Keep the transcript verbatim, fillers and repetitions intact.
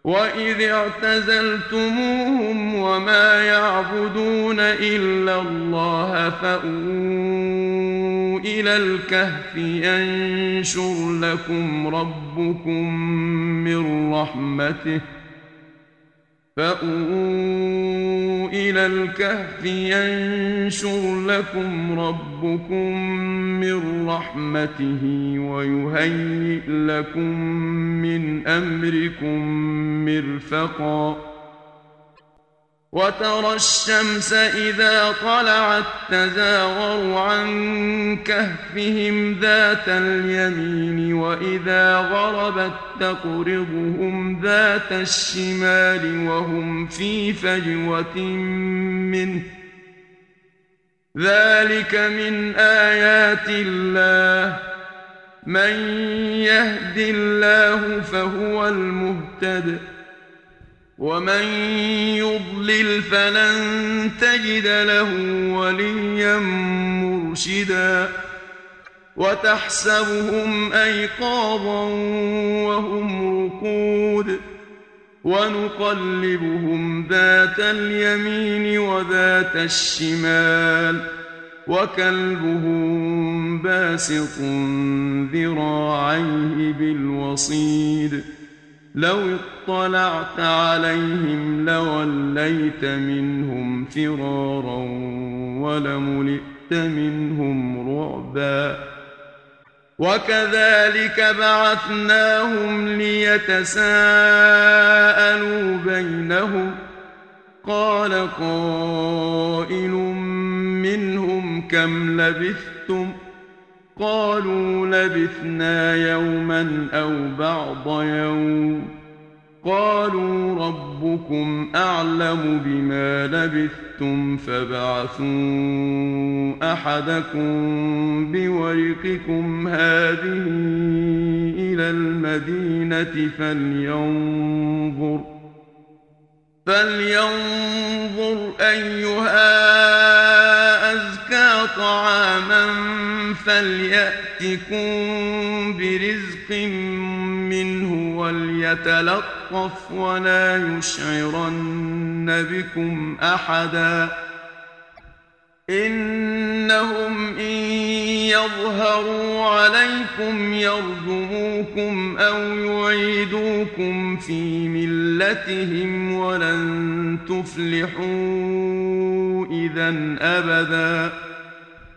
وإذ اعتزلتموهم وما يعبدون إلا الله فأووا إلى الكهف ينشر لكم ربكم من رحمته فأووا إلى الكهف ينشر لكم ربكم من رحمته ويهيئ لكم من أمركم مرفقا وترى الشمس إذا طلعت تزاور عن كهفهم ذات اليمين وإذا غربت تقرضهم ذات الشمال وهم في فجوة منه ذلك من آيات الله من يهد الله فهو المهتد ومن يضلل فلن تجد له وليا مرشدا وتحسبهم أيقاظا وهم رقود ونقلبهم ذات اليمين وذات الشمال وكلبهم باسط ذراعيه بالوصيد لو اطلعت عليهم لوليت منهم فرارا ولملئت منهم رعبا وكذلك بعثناهم ليتساءلوا بينهم قال قائل منهم كم لبثتم قالوا لبثنا يوما أو بعض يوم قالوا ربكم أعلم بما لبثتم فابعثوا أحدكم بورقكم هذه إلى المدينة فلينظر فلينظر أيها أزكى طعاما فليأتكم برزق منه وليتلطف ولا يشعرن بكم أحدا إنهم إن يظهروا عليكم يرجموكم أو يعيدوكم في ملتهم ولن تفلحوا إذا أبدا